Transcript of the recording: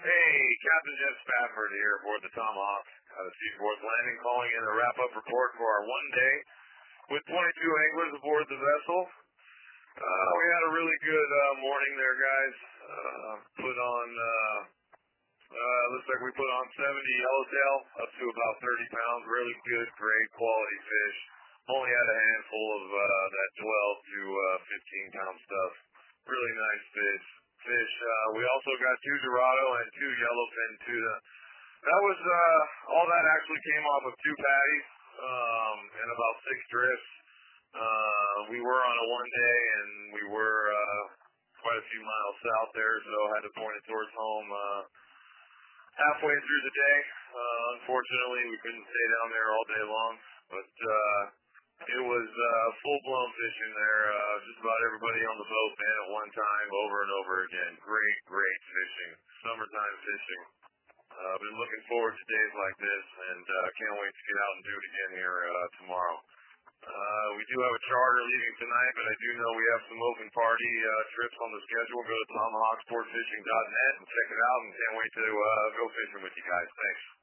Hey, Captain Jeff Spafford here aboard the Tomahawk out of Seaforth Landing, calling in a wrap-up report for our one day with 22 anglers aboard the vessel. We had a really good morning there, guys. Looks like we put on 70 yellowtail, up to about 30 pounds. Really good, great quality fish. Only had a handful of that 12 to 15 pound stuff. Really nice fish. We also got 2 Dorado and 2 yellowfin tuna. That was all that actually came off of 2 patties and about 6 drifts. We were on a one day and we were quite a few miles south there, so I had to point it towards home halfway through the day. Unfortunately, we couldn't stay down there all day long, but it was full-blown fishing there. Just about everybody on the boat been at one time, over and over again. Great, great fishing. Summertime fishing. I've been looking forward to days like this, and can't wait to get out and do it again here tomorrow. We do have a charter leaving tonight, but I do know we have some open party trips on the schedule. Go to tomahawksportfishing.net and check it out, and can't wait to go fishing with you guys. Thanks.